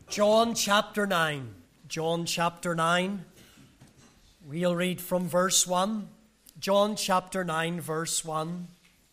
John chapter 9. John chapter 9. We'll read from verse 1. John chapter 9, verse 1.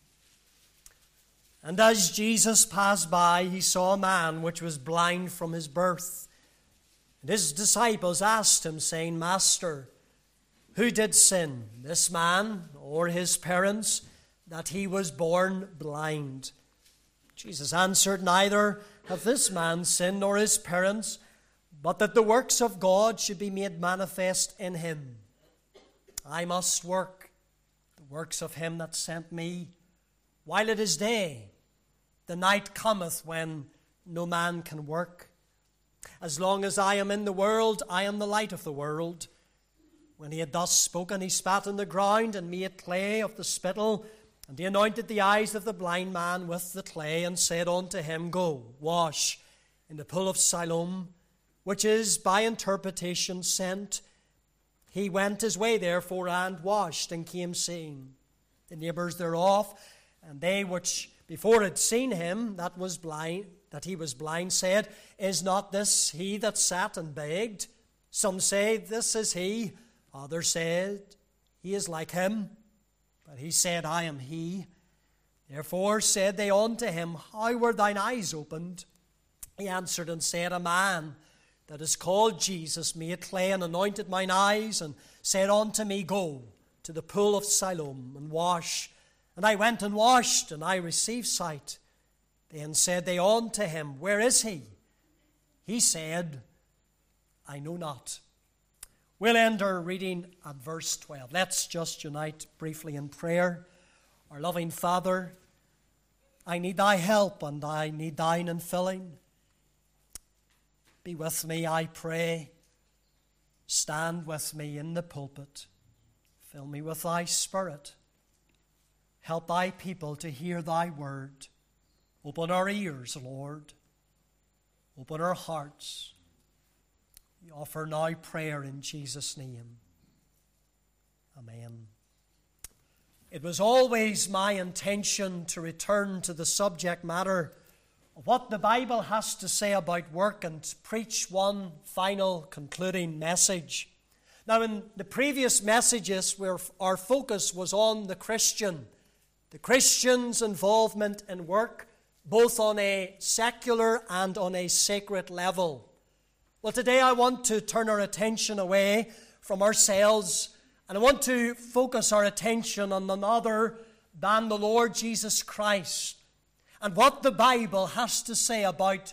And as Jesus passed by, he saw a man which was blind from his birth. And his disciples asked him, saying, Master, who did sin, this man or his parents, that he was born blind? Jesus answered, Neither hath this man sinned nor his parents, but that the works of God should be made manifest in him. I must work the works of him that sent me, while it is day. The night cometh when no man can work. As long as I am in the world, I am the light of the world. When he had thus spoken, he spat on the ground and made clay of the spittle, and he anointed the eyes of the blind man with the clay, and said unto him, Go, wash in the pool of Siloam, which is by interpretation sent. He went his way therefore, and washed, and came seeing. The neighbours thereof, and they which before had seen him that he was blind, said, Is not this he that sat and begged? Some say, This is he. Others said, He is like him. But he said, I am he. Therefore said they unto him, How were thine eyes opened? He answered and said, A man that is called Jesus made clay and anointed mine eyes, and said unto me, Go to the pool of Siloam and wash. And I went and washed, and I received sight. Then said they unto him, Where is he? He said, I know not. We'll end our reading at verse 12. Let's just unite briefly in prayer. Our loving Father, I need thy help, and I need thine infilling. Be with me, I pray. Stand with me in the pulpit. Fill me with thy Spirit. Help thy people to hear thy word. Open our ears, Lord. Open our hearts. We offer now prayer in Jesus' name. Amen. It was always my intention to return to the subject matter of what the Bible has to say about work and preach one final concluding message. Now, in the previous messages, where our focus was on the Christian's involvement in work, both on a secular and on a sacred level. Well, today I want to turn our attention away from ourselves, and I want to focus our attention on none other than the Lord Jesus Christ and what the Bible has to say about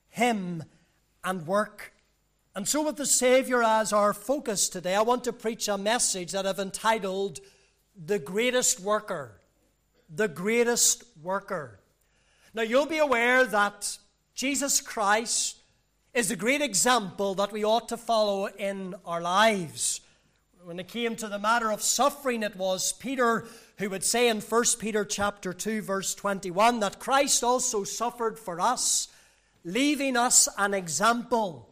him and work. And so with the Savior as our focus today, I want to preach a message that I've entitled, The Greatest Worker. The Greatest Worker. Now, you'll be aware that Jesus Christ is a great example that we ought to follow in our lives. When it came to the matter of suffering, it was Peter who would say in 1 Peter chapter 2, verse 21, that Christ also suffered for us, leaving us an example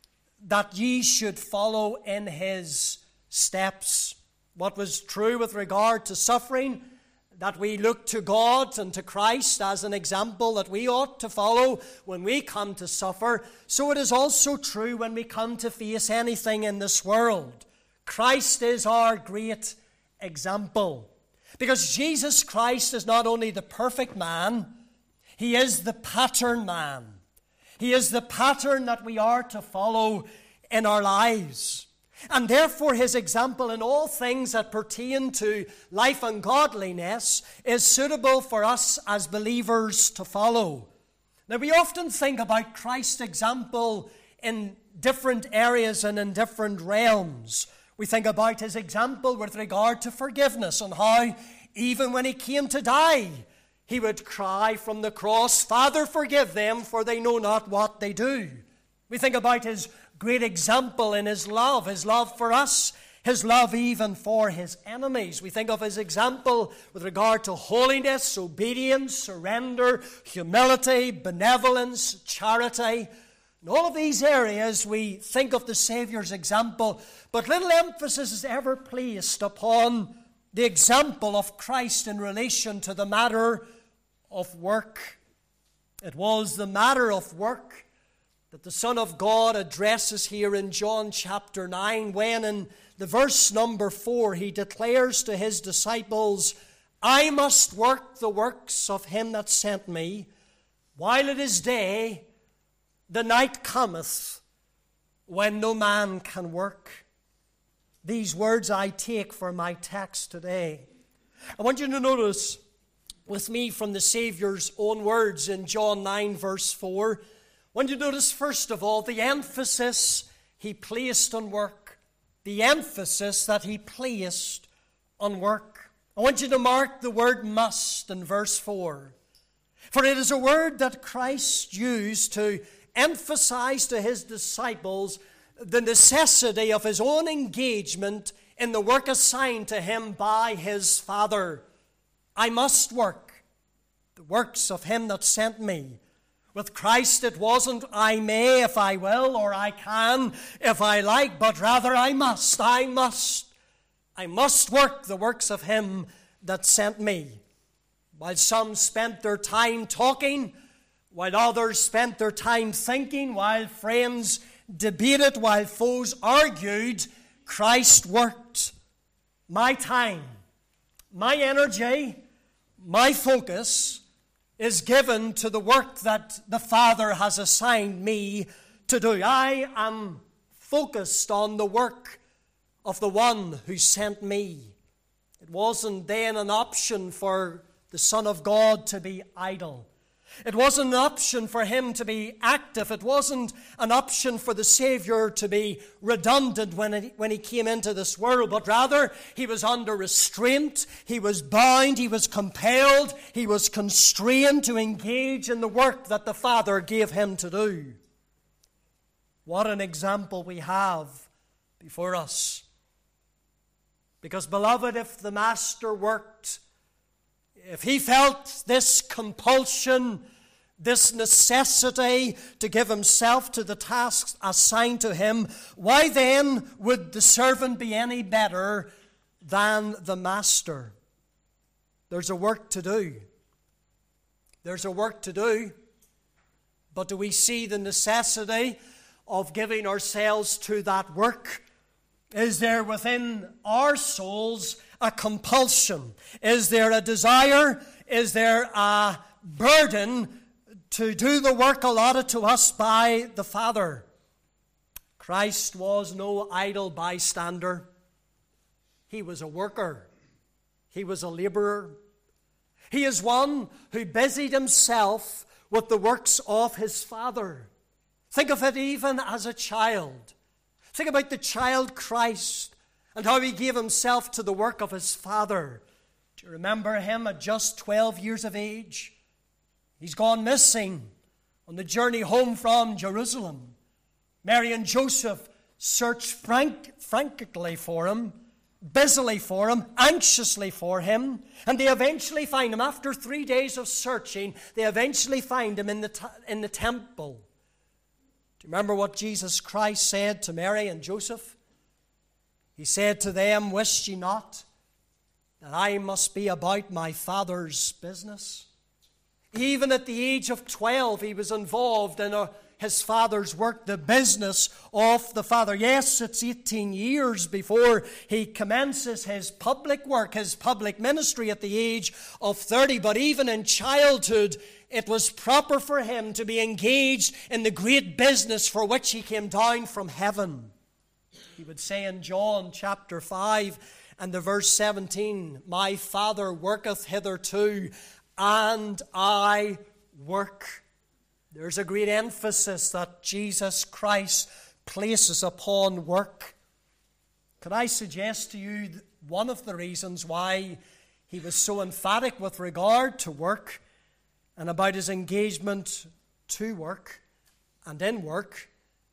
that ye should follow in his steps. What was true with regard to suffering, that we look to God and to Christ as an example that we ought to follow when we come to suffer, so it is also true when we come to face anything in this world. Christ is our great example. Because Jesus Christ is not only the perfect man, he is the pattern man. He is the pattern that we are to follow in our lives. And therefore his example in all things that pertain to life and godliness is suitable for us as believers to follow. Now, we often think about Christ's example in different areas and in different realms. We think about his example with regard to forgiveness and how even when he came to die, he would cry from the cross, Father, forgive them, for they know not what they do. We think about his great example in his love for us, his love even for his enemies. We think of his example with regard to holiness, obedience, surrender, humility, benevolence, charity. In all of these areas we think of the Savior's example, but little emphasis is ever placed upon the example of Christ in relation to the matter of work. It was the matter of work that the Son of God addresses here in John chapter 9, when in the verse number 4 he declares to his disciples, I must work the works of him that sent me. While it is day, the night cometh when no man can work. These words I take for my text today. I want you to notice with me from the Saviour's own words in John 9 verse 4. I want you to notice first of all the emphasis he placed on work. The emphasis that he placed on work. I want you to mark the word must in verse 4. For it is a word that Christ used to emphasize to his disciples the necessity of his own engagement in the work assigned to him by his Father. I must work the works of him that sent me. With Christ it wasn't I may if I will, or I can if I like, but rather I must work the works of him that sent me. While some spent their time talking, while others spent their time thinking, while friends debated, while foes argued, Christ worked. My time, my energy, my focus is given to the work that the Father has assigned me to do. I am focused on the work of the one who sent me. It wasn't then an option for the Son of God to be idle. It wasn't an option for him to be active. It wasn't an option for the Savior to be redundant when he came into this world, but rather he was under restraint, he was bound, he was compelled, he was constrained to engage in the work that the Father gave him to do. What an example we have before us. Because, beloved, if the Master worked, if he felt this compulsion, this necessity to give himself to the tasks assigned to him, why then would the servant be any better than the Master? There's a work to do. There's a work to do. But do we see the necessity of giving ourselves to that work? Is there within our souls a compulsion? Is there a desire? Is there a burden to do the work allotted to us by the Father? Christ was no idle bystander. He was a worker. He was a laborer. He is one who busied himself with the works of his Father. Think of it even as a child. Think about the child Christ and how he gave himself to the work of his Father. Do you remember him at just 12 years of age? He's gone missing on the journey home from Jerusalem. Mary and Joseph search frantically for him, busily for him, anxiously for him, and they eventually find him. After 3 days of searching, they eventually find him in the temple. Do you remember what Jesus Christ said to Mary and Joseph? He said to them, "Wist ye not that I must be about my Father's business?" Even at the age of 12, he was involved in his Father's work, the business of the Father. Yes, it's 18 years before he commences his public work, his public ministry at the age of 30. But even in childhood, it was proper for him to be engaged in the great business for which he came down from heaven. He would say in John chapter 5 and the verse 17, "My Father worketh hitherto, and I work." There's a great emphasis that Jesus Christ places upon work. Could I suggest to you one of the reasons why he was so emphatic with regard to work and about his engagement to work and in work?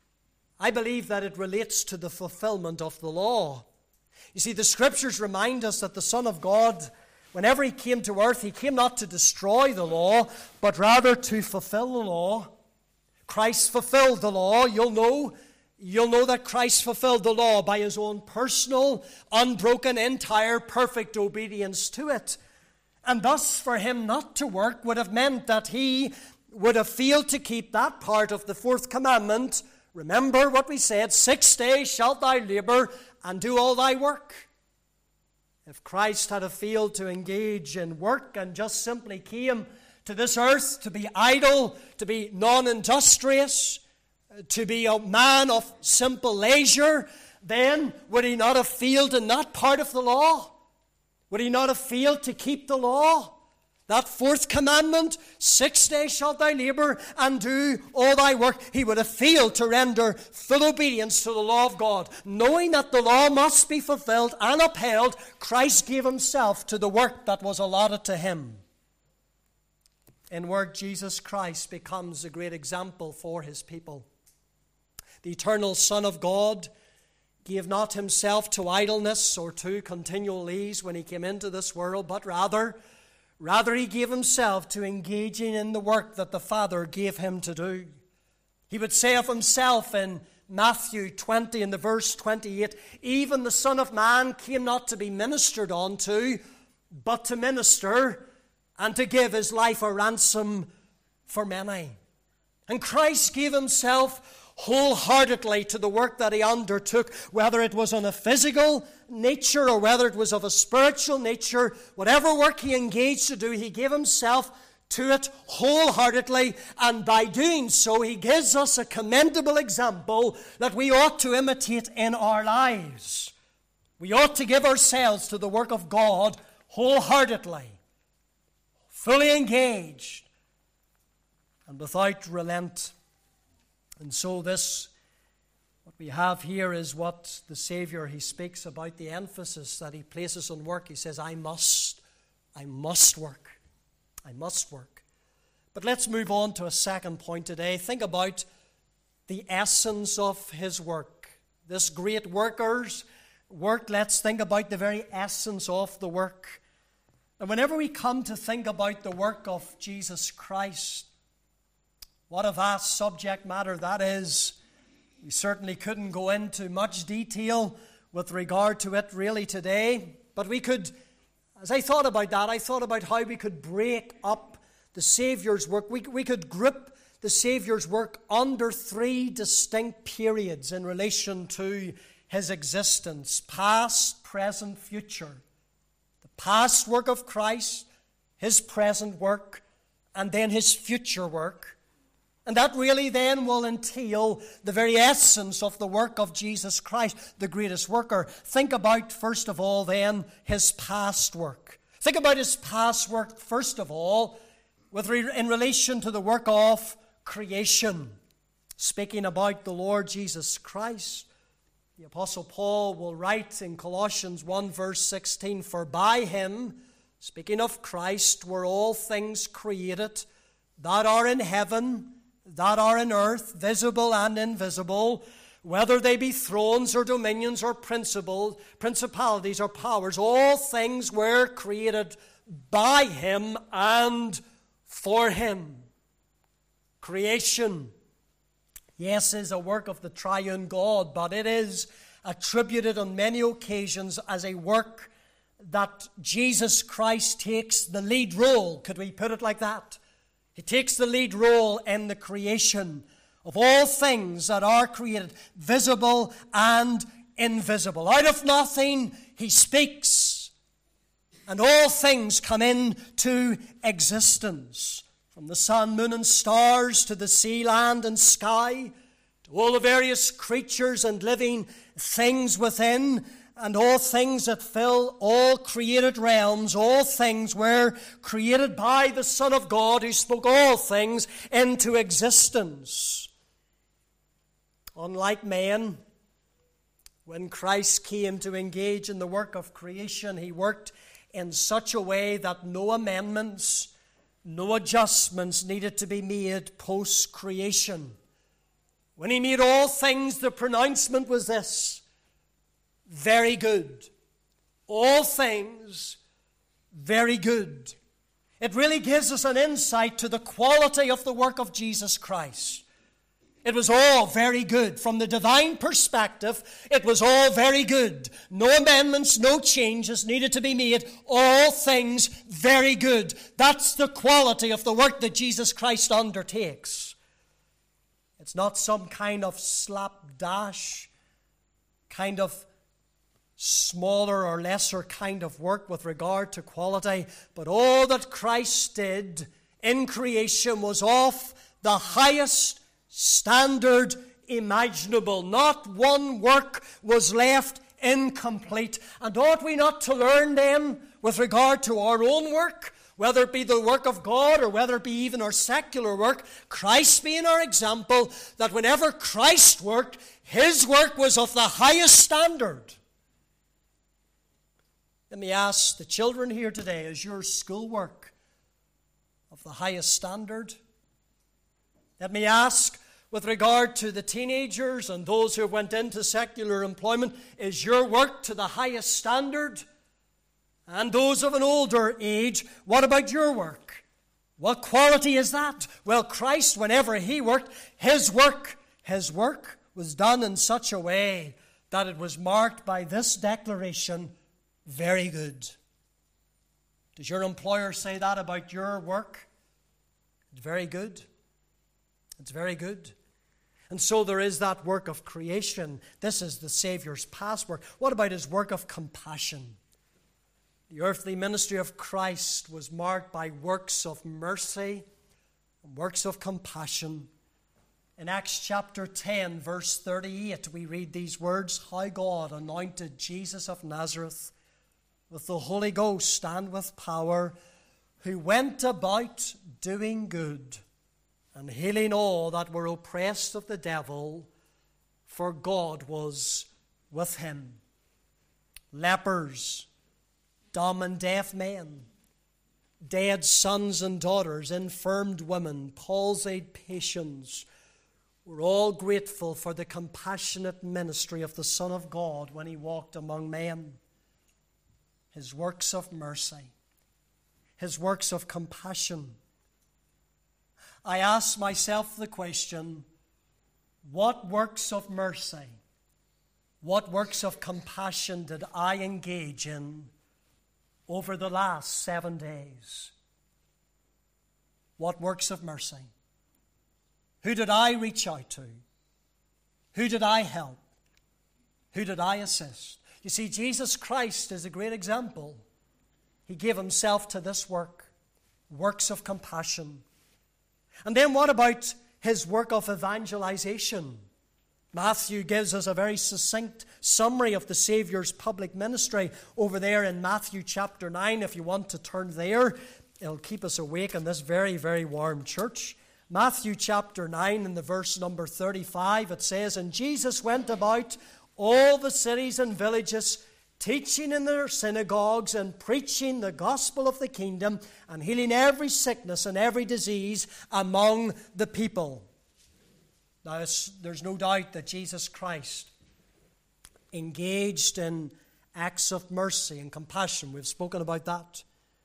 I believe that it relates to the fulfillment of the law. You see, the Scriptures remind us that the Son of God, whenever he came to earth, he came not to destroy the law, but rather to fulfill the law. Christ fulfilled the law. You'll know that Christ fulfilled the law by his own personal, unbroken, entire, perfect obedience to it. And thus, for him not to work would have meant that he would have failed to keep that part of the fourth commandment, remember what we said, 6 days shalt thou labor and do all thy work. If Christ had failed to engage in work and just simply came to this earth to be idle, to be non-industrious, to be a man of simple leisure, then would he not have failed in that part of the law? Would he not have failed to keep the law? That fourth commandment, 6 days shalt thou labor and do all thy work. He would have failed to render full obedience to the law of God. Knowing that the law must be fulfilled and upheld, Christ gave himself to the work that was allotted to him. In work, Jesus Christ becomes a great example for his people. The eternal Son of God gave not himself to idleness or to continual ease when he came into this world, but rather he gave himself to engaging in the work that the Father gave him to do. He would say of himself in Matthew 20 in the verse 28, even the Son of Man came not to be ministered unto, but to minister and to give his life a ransom for many. And Christ gave himself wholeheartedly to the work that he undertook, whether it was on a physical nature or whether it was of a spiritual nature. Whatever work he engaged to do, he gave himself to it wholeheartedly, and by doing so he gives us a commendable example that we ought to imitate in our lives. We ought to give ourselves to the work of God wholeheartedly, fully engaged, and without relent. And so what we have here is what the Savior, he speaks about, the emphasis that he places on work. He says, I must work. I must work. But let's move on to a second point today. Think about the essence of his work. This great worker's work, let's think about the very essence of the work. And whenever we come to think about the work of Jesus Christ, what a vast subject matter that is. We certainly couldn't go into much detail with regard to it really today. But we could, as I thought about that, I thought about how we could break up the Saviour's work. We could group the Saviour's work under 3 distinct periods in relation to his existence: past, present, future. The past work of Christ, his present work, and then his future work. And that really then will entail the very essence of the work of Jesus Christ, the greatest worker. Think about, first of all, then, his past work. Think about his past work, first of all, in relation to the work of creation. Speaking about the Lord Jesus Christ, the Apostle Paul will write in Colossians 1 verse 16, for by him, speaking of Christ, were all things created that are in heaven, that are in earth, visible and invisible, whether they be thrones or dominions or principalities or powers. All things were created by him and for him. Creation, yes, is a work of the triune God, but it is attributed on many occasions as a work that Jesus Christ takes the lead role. Could we put it like that? He takes the lead role in the creation of all things that are created, visible and invisible. Out of nothing, he speaks, and all things come into existence. From the sun, moon, and stars, to the sea, land, and sky, to all the various creatures and living things within, and all things that fill all created realms, all things were created by the Son of God, who spoke all things into existence. Unlike man, when Christ came to engage in the work of creation, he worked in such a way that no amendments, no adjustments needed to be made post-creation. When he made all things, the pronouncement was this: very good. All things, very good. It really gives us an insight to the quality of the work of Jesus Christ. It was all very good. From the divine perspective, it was all very good. No amendments, no changes needed to be made. All things very good. That's the quality of the work that Jesus Christ undertakes. It's not some kind of slapdash, kind of smaller or lesser kind of work with regard to quality, but all that Christ did in creation was of the highest standard imaginable. Not one work was left incomplete. And ought we not to learn then with regard to our own work, whether it be the work of God or whether it be even our secular work, Christ being our example, that whenever Christ worked, his work was of the highest standard. Let me ask the children here today, is your schoolwork of the highest standard? Let me ask, with regard to the teenagers and those who went into secular employment, is your work to the highest standard? And those of an older age, what about your work? What quality is that? Well, Christ, whenever he worked, his work was done in such a way that it was marked by this declaration, very good. Does your employer say that about your work? It's very good. It's very good. And so there is that work of creation. This is the Savior's past work. What about his work of compassion? The earthly ministry of Christ was marked by works of mercy and works of compassion. In Acts chapter 10, verse 38, we read these words, "How God anointed Jesus of Nazareth with the Holy Ghost and with power, who went about doing good and healing all that were oppressed of the devil, for God was with him." Lepers, dumb and deaf men, dead sons and daughters, infirmed women, palsied patients, were all grateful for the compassionate ministry of the Son of God when he walked among men. His works of mercy, his works of compassion. I ask myself the question, what works of mercy, what works of compassion did I engage in over the last 7 days? What works of mercy? Who did I reach out to? Who did I help? Who did I assist? You see, Jesus Christ is a great example. He gave himself to this work, works of compassion. And then what about his work of evangelization? Matthew gives us a very succinct summary of the Savior's public ministry over there in Matthew chapter 9. If you want to turn there, it'll keep us awake in this very, very warm church. Matthew chapter 9 in the verse number 35, it says, "And Jesus went about all the cities and villages, teaching in their synagogues and preaching the gospel of the kingdom and healing every sickness and every disease among the people." Now, there's no doubt that Jesus Christ engaged in acts of mercy and compassion. We've spoken about that.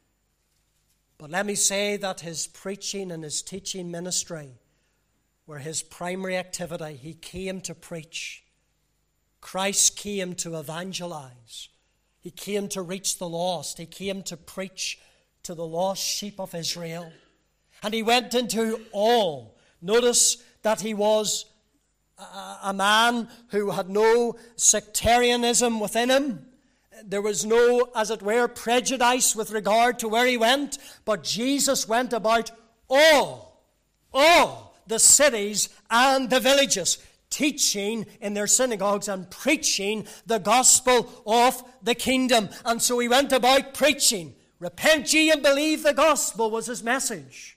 But let me say that his preaching and his teaching ministry were his primary activity. He came to preach. Christ came to evangelize. He came to reach the lost. He came to preach to the lost sheep of Israel. And he went into all. Notice that he was a man who had no sectarianism within him. There was no, as it were, prejudice with regard to where he went. But Jesus went about all the cities and the villages, teaching in their synagogues and preaching the gospel of the kingdom. And so he went about preaching. Repent ye and believe the gospel was his message.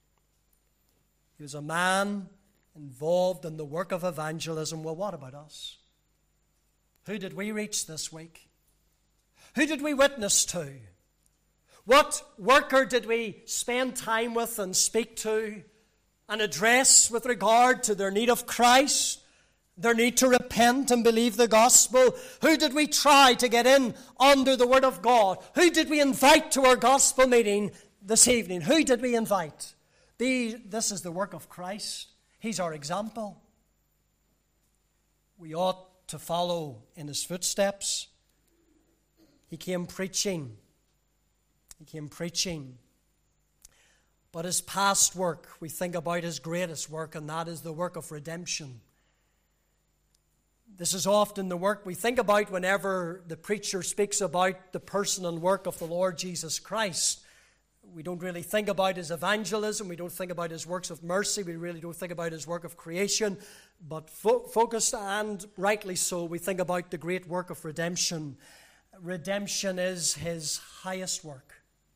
He was a man involved in the work of evangelism. Well, what about us? Who did we reach this week? Who did we witness to? What worker did we spend time with and speak to and address with regard to their need of Christ, their need to repent and believe the gospel? Who did we try to get in under the word of God? Who did we invite to our gospel meeting this evening? Who did we invite? This is the work of Christ. He's our example. We ought to follow in his footsteps. He came preaching. But his past work, we think about his greatest work, and that is the work of redemption. This is often the work we think about whenever the preacher speaks about the person and work of the Lord Jesus Christ. We don't really think about his evangelism. We don't think about his works of mercy. We really don't think about his work of creation. But focused, and rightly so, we think about the great work of redemption. Redemption is his highest work.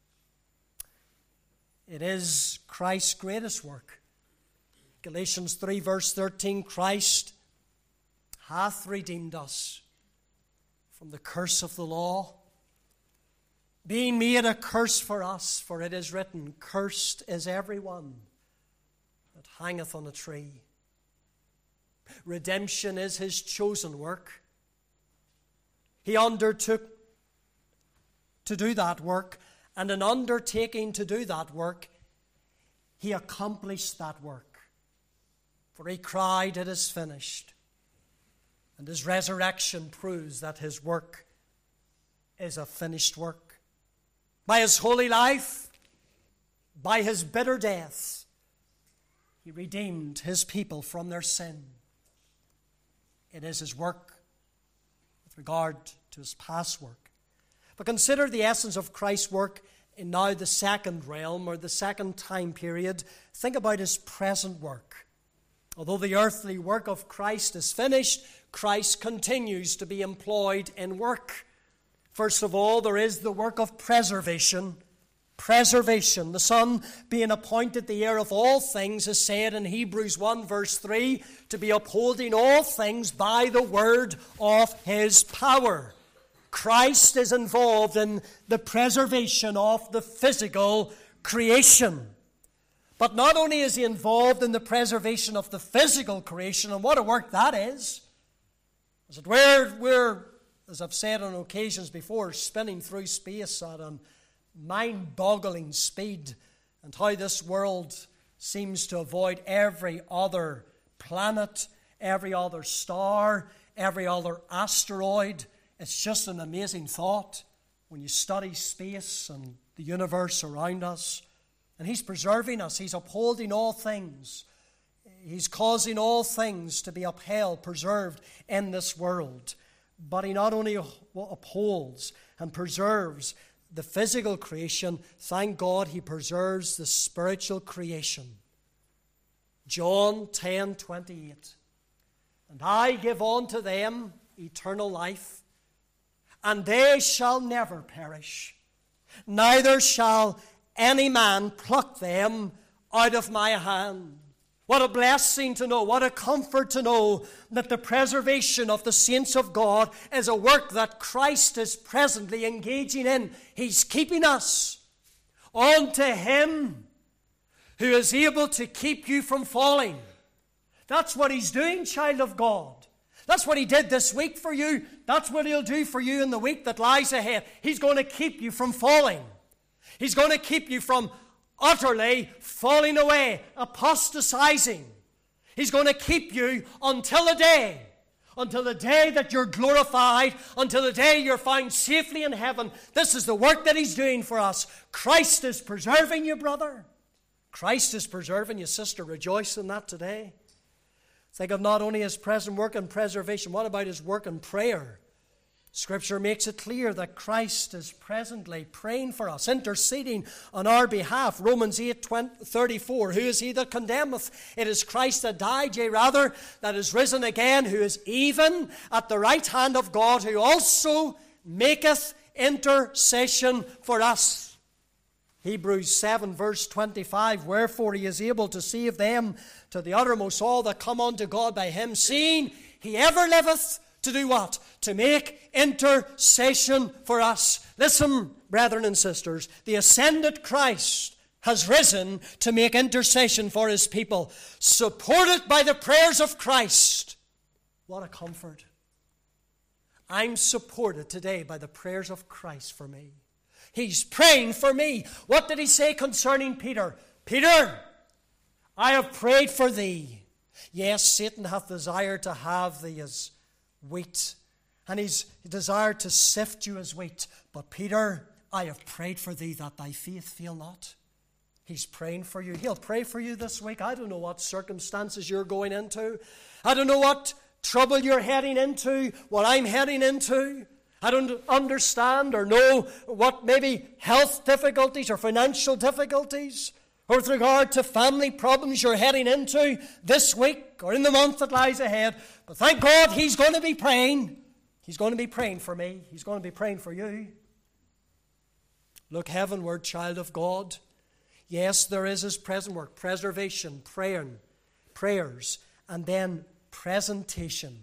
It is Christ's greatest work. Galatians 3 verse 13, Christ hath redeemed us from the curse of the law, being made a curse for us, for it is written, cursed is every one that hangeth on a tree. Redemption is his chosen work. He undertook to do that work, and in undertaking to do that work, he accomplished that work. For he cried, it is finished. And his resurrection proves that his work is a finished work. By his holy life, by his bitter death, he redeemed his people from their sin. It is his work with regard to his past work. But consider the essence of Christ's work in now the second realm, or the second time period. Think about his present work. Although the earthly work of Christ is finished, Christ continues to be employed in work. First of all, there is the work of preservation. Preservation. The Son being appointed the heir of all things is said in Hebrews 1 verse 3 to be upholding all things by the word of his power. Christ is involved in the preservation of the physical creation. But not only is he involved in the preservation of the physical creation, and what a work that is. As it were, we're, as I've said on occasions before, spinning through space at a mind-boggling speed, and how this world seems to avoid every other planet, every other star, every other asteroid. It's just an amazing thought when you study space and the universe around us. And he's preserving us. He's upholding all things. He's causing all things to be upheld, preserved in this world. But he not only upholds and preserves the physical creation, thank God he preserves the spiritual creation. John 10:28. And I give unto them eternal life, and they shall never perish, neither shall any man pluck them out of my hand. What a blessing to know, what a comfort to know that the preservation of the saints of God is a work that Christ is presently engaging in. He's keeping us. Unto him who is able to keep you from falling. That's what he's doing, child of God. That's what he did this week for you. That's what he'll do for you in the week that lies ahead. He's going to keep you from falling. He's going to keep you from utterly falling away, apostatizing. He's going to keep you until the day that you're glorified, until the day you're found safely in heaven. This is the work that he's doing for us. Christ is preserving you, brother. Christ is preserving you, sister. Rejoice in that today. Think of not only his present work and preservation, what about his work in prayer? Scripture makes it clear that Christ is presently praying for us, interceding on our behalf. Romans 8:34, who is he that condemneth? It is Christ that died, yea rather, that is risen again, who is even at the right hand of God, who also maketh intercession for us. Hebrews 7 verse 25, wherefore he is able to save them to the uttermost, all that come unto God by him, seeing he ever liveth to do what? To make intercession for us. Listen, brethren and sisters, the ascended Christ has risen to make intercession for his people, supported by the prayers of Christ. What a comfort. I'm supported today by the prayers of Christ for me. He's praying for me. What did he say concerning Peter? Peter, I have prayed for thee. Yes, Satan hath desired to have thee as wheat, and he desired to sift you as wheat. But Peter, I have prayed for thee that thy faith fail not. He's praying for you. He'll pray for you this week. I don't know what circumstances you're going into. I don't know what trouble you're heading into, what I'm heading into. I don't understand or know what maybe health difficulties or financial difficulties or with regard to family problems you're heading into this week or in the month that lies ahead. But thank God He's going to be praying. He's going to be praying for me. He's going to be praying for you. Look heavenward, child of God. Yes, there is His present work, preservation, prayers, and then presentation.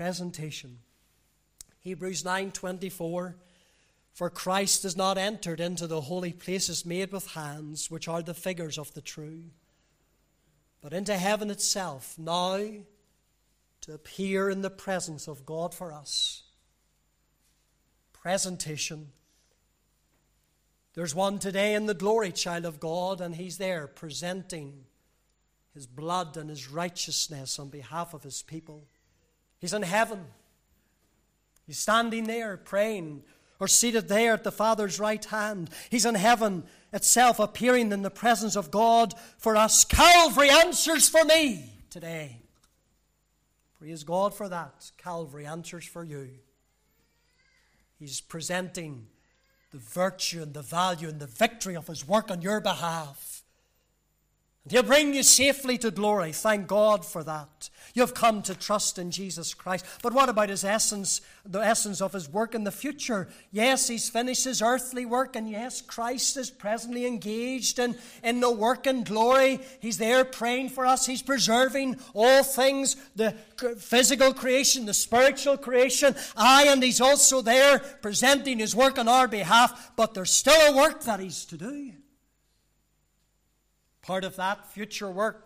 Hebrews 9:24. For Christ is not entered into the holy places made with hands, which are the figures of the true, but into heaven itself, now to appear in the presence of God for us. Presentation. There's one today in the glory, child of God, and He's there presenting His blood and His righteousness on behalf of His people. He's in heaven. He's standing there praying, or seated there at the Father's right hand. He's in heaven itself, appearing in the presence of God for us. Calvary answers for me today. Praise God for that. Calvary answers for you. He's presenting the virtue and the value and the victory of His work on your behalf. And He'll bring you safely to glory. Thank God for that. You've come to trust in Jesus Christ. But what about His essence, the essence of His work in the future? Yes, He's finished His earthly work, and yes, Christ is presently engaged in the work in glory. He's there praying for us. He's preserving all things, the physical creation, the spiritual creation. And He's also there presenting His work on our behalf. But there's still a work that He's to do. Part of that future work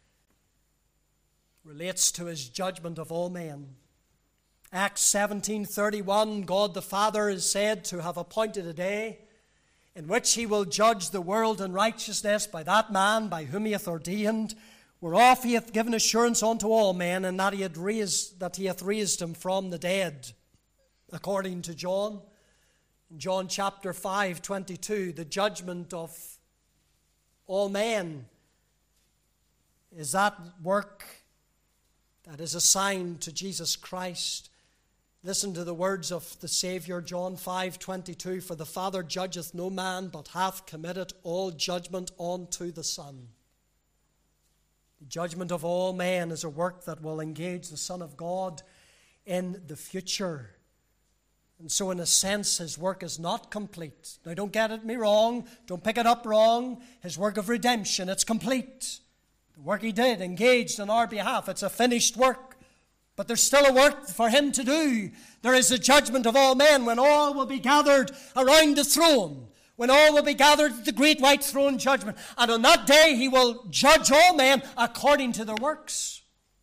relates to His judgment of all men. Acts 17:31, God the Father is said to have appointed a day in which He will judge the world in righteousness by that man by whom He hath ordained, whereof He hath given assurance unto all men, and that He hath raised Him from the dead. According to John, in John chapter 5:22, the judgment of all men is that work that is assigned to Jesus Christ. Listen to the words of the Savior, John 5:22, for the Father judgeth no man, but hath committed all judgment unto the Son. The judgment of all men is a work that will engage the Son of God in the future. And so in a sense, His work is not complete. Now don't get me wrong, don't pick it up wrong. His work of redemption, it's complete. The work He did, engaged on our behalf, it's a finished work. But there's still a work for Him to do. There is the judgment of all men when all will be gathered around the throne. When all will be gathered at the great white throne judgment. And on that day He will judge all men according to their works.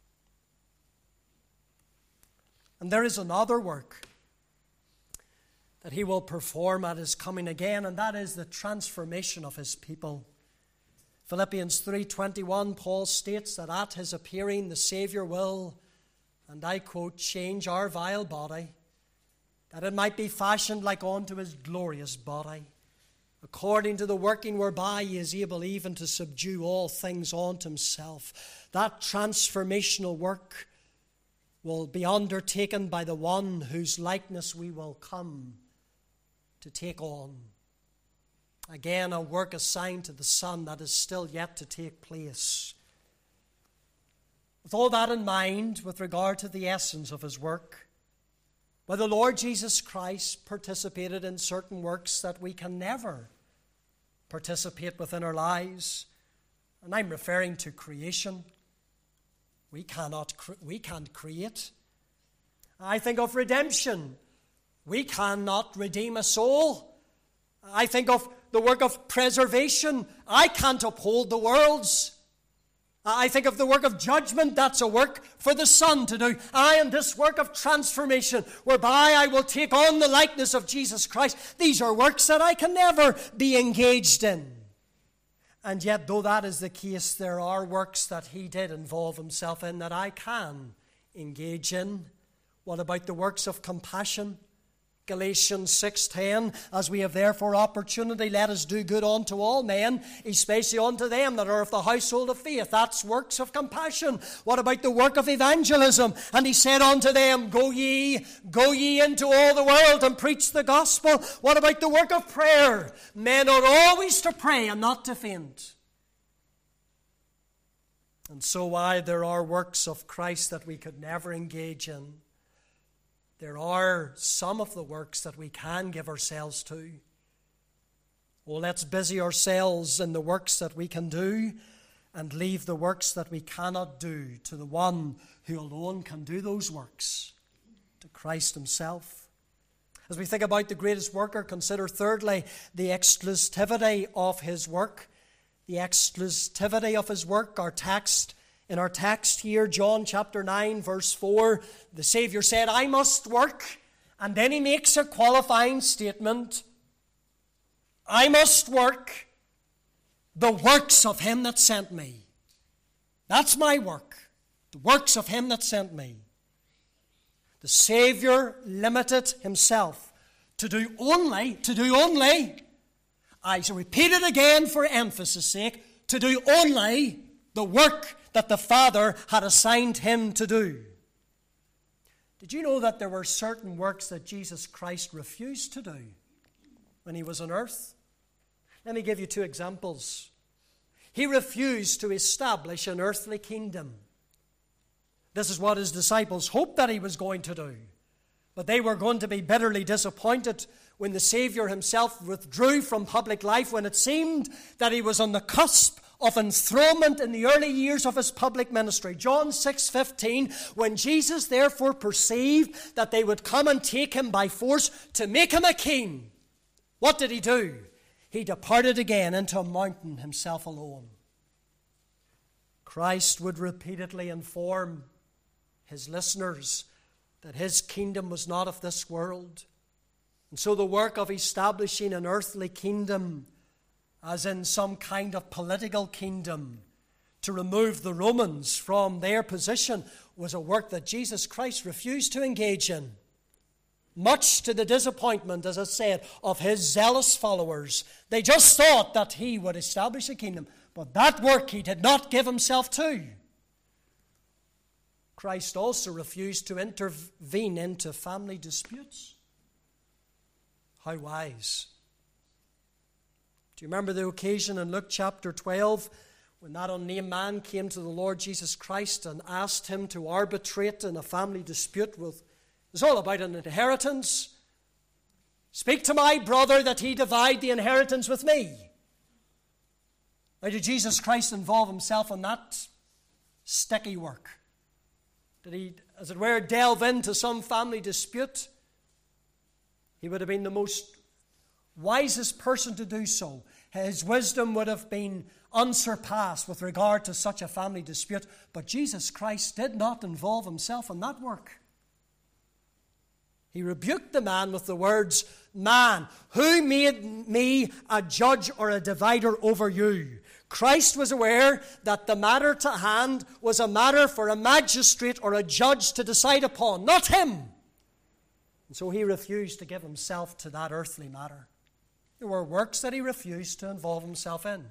And there is another work that He will perform at His coming again, and that is the transformation of His people. Philippians 3:21, Paul states that at His appearing the Savior will, and I quote, change our vile body, that it might be fashioned like unto His glorious body, according to the working whereby He is able even to subdue all things unto Himself. That transformational work will be undertaken by the one whose likeness we will come to take on. Again, a work assigned to the Son that is still yet to take place. With all that in mind, with regard to the essence of His work, well, the Lord Jesus Christ participated in certain works that we can never participate within our lives. And I'm referring to creation. We can't create. I think of redemption. We cannot redeem a soul. I think of the work of preservation. I can't uphold the worlds. I think of the work of judgment. That's a work for the Son to do. And this work of transformation, whereby I will take on the likeness of Jesus Christ. These are works that I can never be engaged in. And yet, though that is the case, there are works that he did involve himself in that I can engage in. What about the works of compassion? Galatians 6:10, as we have therefore opportunity, let us do good unto all men, especially unto them that are of the household of faith. That's works of compassion. What about the work of evangelism? And he said unto them, go ye into all the world and preach the gospel. What about the work of prayer? Men ought always to pray and not to faint. And so while there are works of Christ that we could never engage in, there are some of the works that we can give ourselves to. Oh, let's busy ourselves in the works that we can do and leave the works that we cannot do to the one who alone can do those works, to Christ himself. As we think about the greatest worker, consider thirdly the exclusivity of his work. The exclusivity of his work. In our text here, John chapter 9, verse 4, the Savior said, I must work. And then he makes a qualifying statement. I must work the works of him that sent me. That's my work. The works of him that sent me. The Savior limited himself to do only, I shall repeat it again for emphasis' sake, to do only the work that the Father had assigned him to do. Did you know that there were certain works that Jesus Christ refused to do when he was on earth? Let me give you two examples. He refused to establish an earthly kingdom. This is what his disciples hoped that he was going to do. But they were going to be bitterly disappointed when the Savior himself withdrew from public life, when it seemed that he was on the cusp of enthronement in the early years of his public ministry. John 6:15, when Jesus therefore perceived that they would come and take him by force to make him a king, what did he do? He departed again into a mountain himself alone. Christ would repeatedly inform his listeners that his kingdom was not of this world. And so the work of establishing an earthly kingdom, as in some kind of political kingdom, to remove the Romans from their position, was a work that Jesus Christ refused to engage in. Much to the disappointment, as I said, of his zealous followers. They just thought that he would establish a kingdom, but that work he did not give himself to. Christ also refused to intervene into family disputes. How wise. Do you remember the occasion in Luke chapter 12 when that unnamed man came to the Lord Jesus Christ and asked him to arbitrate in a family dispute with, it's all about an inheritance. Speak to my brother that he divide the inheritance with me. Now, did Jesus Christ involve himself in that sticky work? Did he, as it were, delve into some family dispute? He would have been the most wisest person to do so. His wisdom would have been unsurpassed with regard to such a family dispute. But Jesus Christ did not involve himself in that work. He rebuked the man with the words, "Man, who made me a judge or a divider over you?" Christ was aware that the matter to hand was a matter for a magistrate or a judge to decide upon, not him. And so he refused to give himself to that earthly matter. There were works that he refused to involve himself in.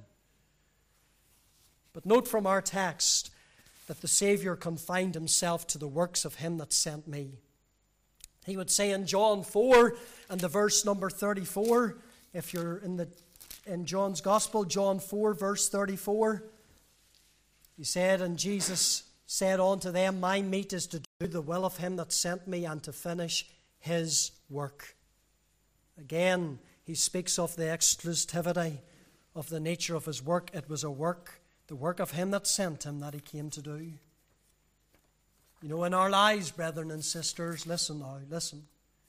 But note from our text that the Savior confined himself to the works of him that sent me. He would say in John 4 and the verse number 34, if you're in John's Gospel, John 4 verse 34, he said, and Jesus said unto them, my meat is to do the will of him that sent me and to finish his work. Again, he speaks of the exclusivity of the nature of his work. It was a work, the work of him that sent him, that he came to do. You know, in our lives, brethren and sisters, listen now, listen.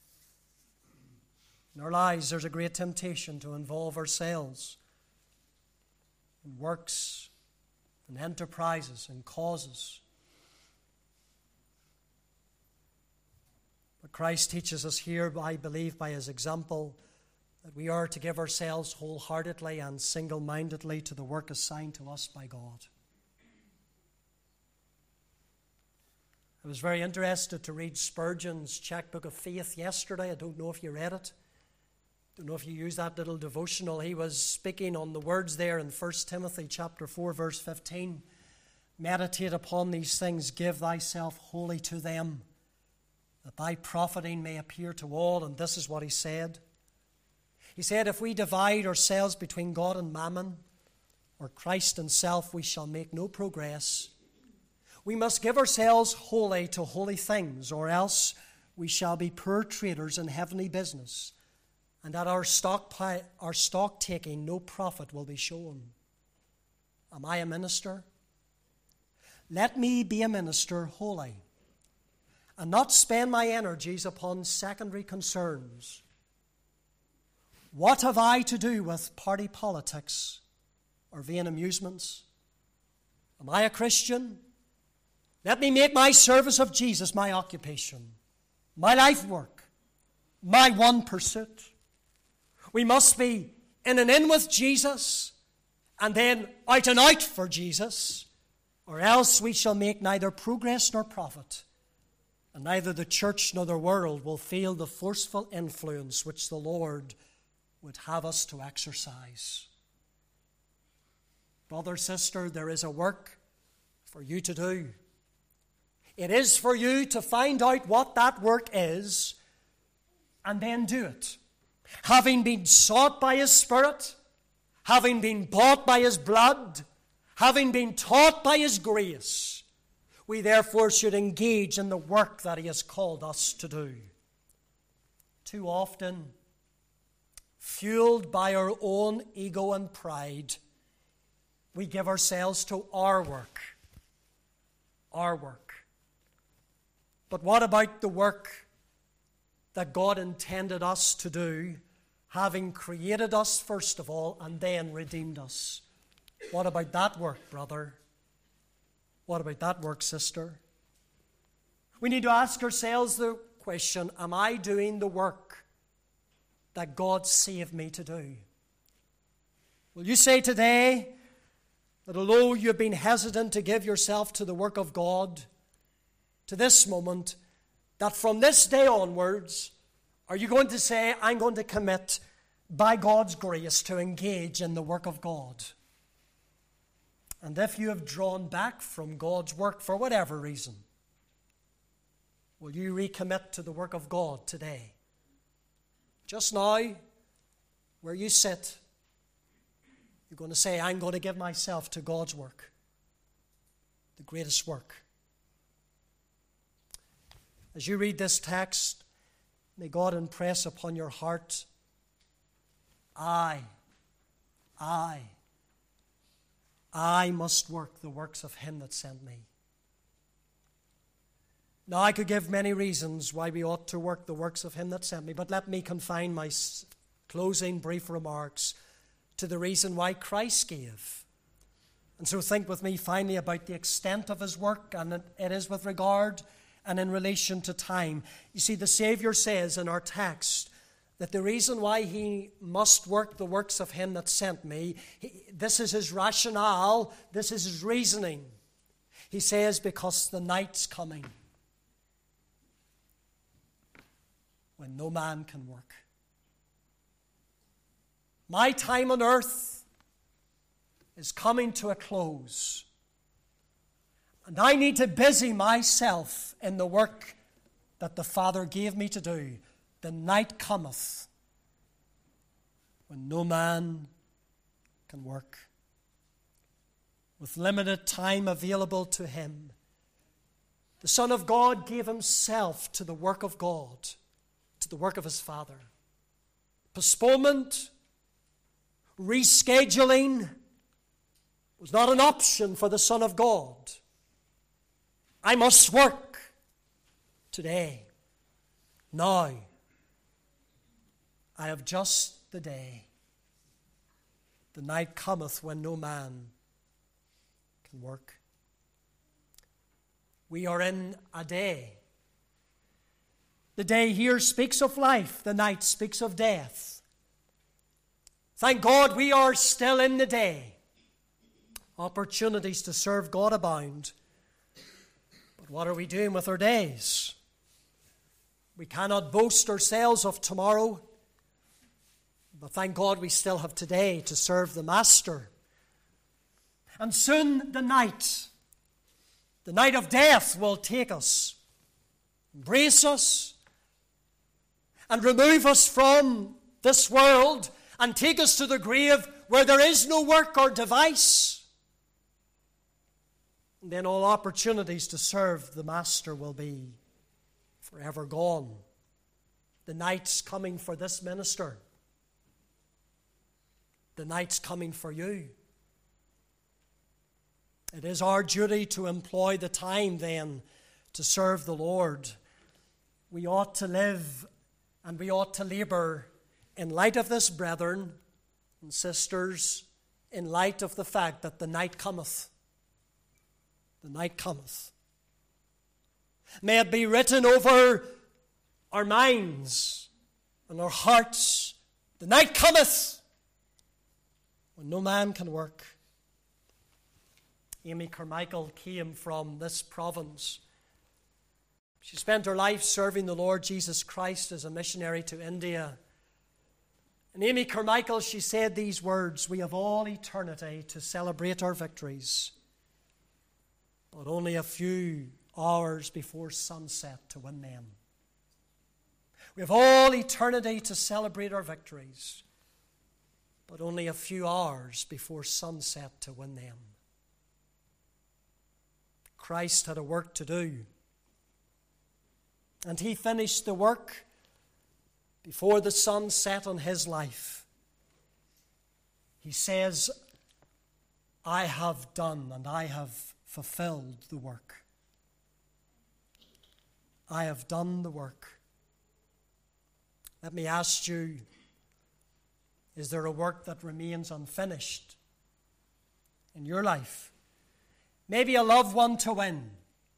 In our lives, there's a great temptation to involve ourselves in works and enterprises and causes. But Christ teaches us here, I believe, by his example, that we are to give ourselves wholeheartedly and single-mindedly to the work assigned to us by God. I was very interested to read Spurgeon's Checkbook of Faith yesterday. I don't know if you read it. I don't know if you used that little devotional. He was speaking on the words there in 1 Timothy chapter 4, verse 15. Meditate upon these things, give thyself wholly to them, that thy profiting may appear to all. And this is what he said. He said, if we divide ourselves between God and mammon, or Christ and self, we shall make no progress. We must give ourselves wholly to holy things, or else we shall be poor traders in heavenly business, and at our stock taking no profit will be shown. Am I a minister? Let me be a minister wholly, and not spend my energies upon secondary concerns. What have I to do with party politics or vain amusements? Am I a Christian? Let me make my service of Jesus my occupation, my life work, my one pursuit. We must be in and in with Jesus, and then out and out for Jesus, or else we shall make neither progress nor profit, and neither the church nor the world will feel the forceful influence which the Lord would have us to exercise. Brother, sister, there is a work for you to do. It is for you to find out what that work is and then do it. Having been sought by His Spirit, having been bought by His blood, having been taught by His grace, we therefore should engage in the work that He has called us to do. Too often, fueled by our own ego and pride, we give ourselves to our work. Our work. But what about the work that God intended us to do, having created us first of all and then redeemed us? What about that work, brother? What about that work, sister? We need to ask ourselves the question, am I doing the work that God saved me to do? Will you say today that although you've been hesitant to give yourself to the work of God, to this moment, that from this day onwards, are you going to say, I'm going to commit by God's grace to engage in the work of God? And if you have drawn back from God's work for whatever reason, will you recommit to the work of God today? Just now, where you sit, you're going to say, I'm going to give myself to God's work, the greatest work. As you read this text, may God impress upon your heart, I must work the works of Him that sent me. Now, I could give many reasons why we ought to work the works of Him that sent me, but let me confine my closing brief remarks to the reason why Christ gave. And so think with me finally about the extent of His work, and it is with regard and in relation to time. You see, the Savior says in our text that the reason why He must work the works of Him that sent me, this is His rationale, this is His reasoning. He says, because the night's coming when no man can work. My time on earth is coming to a close. And I need to busy myself in the work that the Father gave me to do. The night cometh when no man can work. With limited time available to him, the Son of God gave Himself to the work of God, to the work of His Father. Postponement, rescheduling was not an option for the Son of God. I must work today, now. I have just the day. The night cometh when no man can work. We are in a day. The day here speaks of life. The night speaks of death. Thank God we are still in the day. Opportunities to serve God abound. But what are we doing with our days? We cannot boast ourselves of tomorrow. But thank God we still have today to serve the Master. And soon the night of death will take us, embrace us, and remove us from this world and take us to the grave where there is no work or device. And then all opportunities to serve the Master will be forever gone. The night's coming for this minister. The night's coming for you. It is our duty to employ the time then to serve the Lord. We ought to live and we ought to labor in light of this, brethren and sisters, in light of the fact that the night cometh. The night cometh. May it be written over our minds and our hearts. The night cometh when no man can work. Amy Carmichael came from this province. She spent her life serving the Lord Jesus Christ as a missionary to India. And Amy Carmichael, she said these words, "We have all eternity to celebrate our victories, but only a few hours before sunset to win them." We have all eternity to celebrate our victories, but only a few hours before sunset to win them. Christ had a work to do, and he finished the work before the sun set on his life. He says, "I have done and I have fulfilled the work." I have done the work. Let me ask you, is there a work that remains unfinished in your life? Maybe a loved one to win.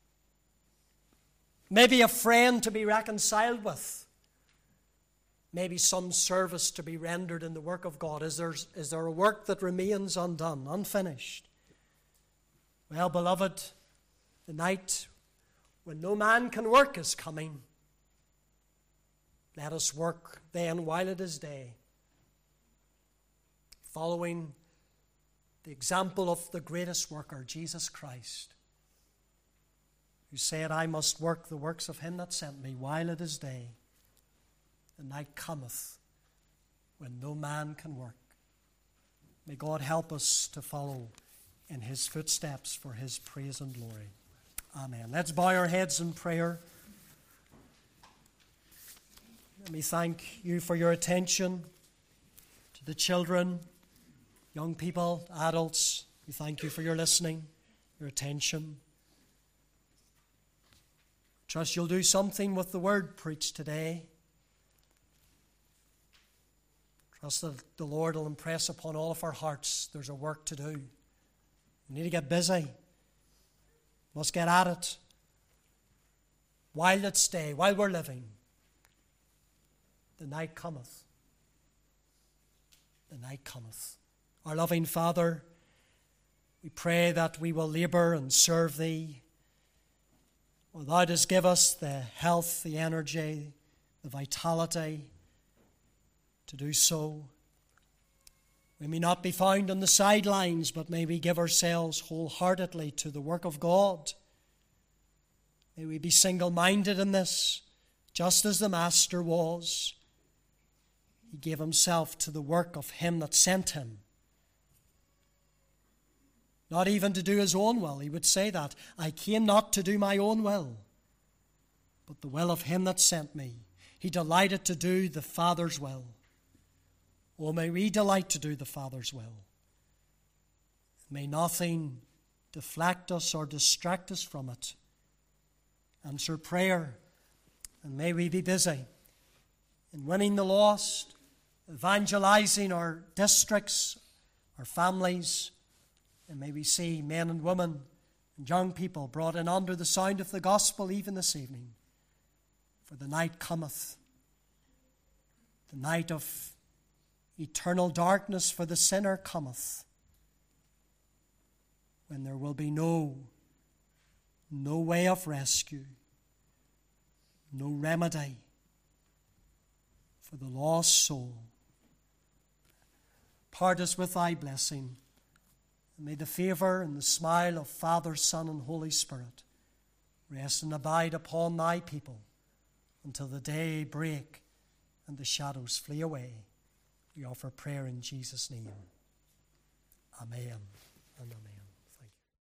Maybe a friend to be reconciled with. Maybe some service to be rendered in the work of God. Is there a work that remains undone, unfinished? Well, beloved, the night when no man can work is coming. Let us work then while it is day, following the example of the greatest worker, Jesus Christ, who said, "I must work the works of him that sent me while it is day. The night cometh when no man can work." May God help us to follow in his footsteps for his praise and glory. Amen. Let's bow our heads in prayer. Let me thank you for your attention to the children, young people, adults. We thank you for your listening, your attention. Trust you'll do something with the word preached today. Trust that the Lord will impress upon all of our hearts there's a work to do. We need to get busy. Must get at it. While it's day, while we're living, the night cometh. The night cometh. Our loving Father, we pray that we will labor and serve Thee. Oh, Thou dost give us the health, the energy, the vitality to do so. We may not be found on the sidelines, but may we give ourselves wholeheartedly to the work of God. May we be single-minded in this, just as the Master was. He gave himself to the work of him that sent him. Not even to do his own will. He would say that, "I came not to do my own will, but the will of him that sent me." He delighted to do the Father's will. Oh, may we delight to do the Father's will. May nothing deflect us or distract us from it. Answer prayer, and may we be busy in winning the lost, evangelizing our districts, our families, and may we see men and women and young people brought in under the sound of the gospel even this evening. For the night cometh, the night of eternal darkness for the sinner cometh, when there will be no way of rescue, no remedy for the lost soul. Part us with thy blessing, and may the favour and the smile of Father, Son, and Holy Spirit rest and abide upon thy people until the day break and the shadows flee away. We offer prayer in Jesus' name. Amen and amen.